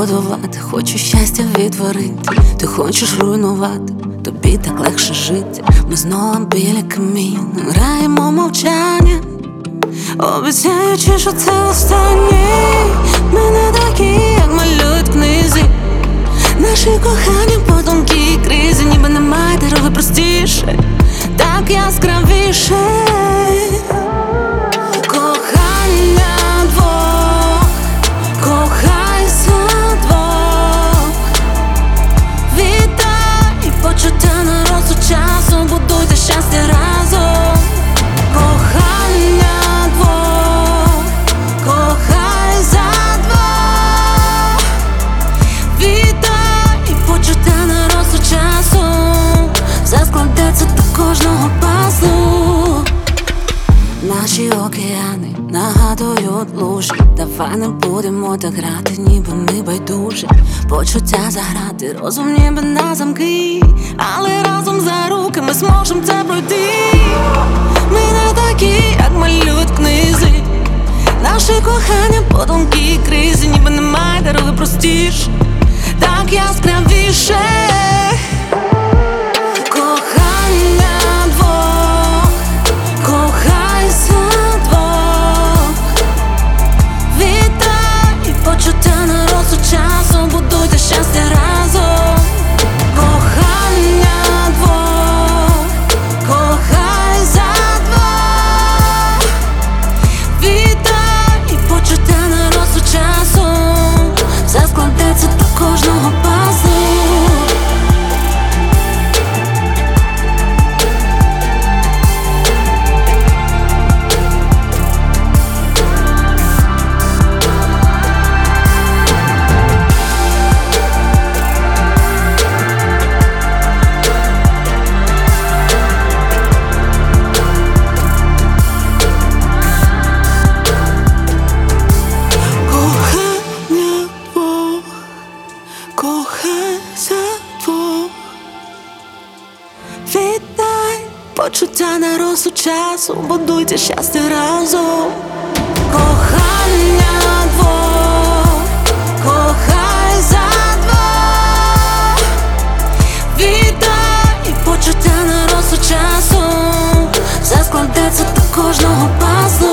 погодувати, хочу щастя відтворити. Ти хочеш руйнувати, тобі так легше жити. Ми знову біля каміну граємо мовчання, обіцяючи, що це останнє. Ми не такі, як малюють в книзі. Наші кохання по тонкій кризі, ніби немає дороги простіше, так яскравіше. Кохання двох, кохайся двох. Вітай почуття на розсуд часу, будуйте щастя разом. Кохання двох, кохай за двох. Вітай почуття на розсуд часу, все складеться до кожного пазлу. Наші океани нагадують лужі. Давай не будемо так грати, ніби ми байдужі. Почуття заграти, розум ніби на замки, але разом за руки ми зможем це пройти. Ми не такі, як малюють в книзі. Наші кохання по тонкій кризі, ніби немає дороги простіше, так яскравіше. Кохання двох, кохайся двох. Вітай почуття на розсуд часу, будуйте щастя разом. Кохання двох, кохай за двох. Вітай почуття на розсуд часу, все складеться до кожного пазлу. Кохайся двох. Вітай почуття на розсуд часу, будуйте щастя разом. Кохання двох, кохай за двох. Вітай почуття на розсуд часу, все складеться до кожного пазлу.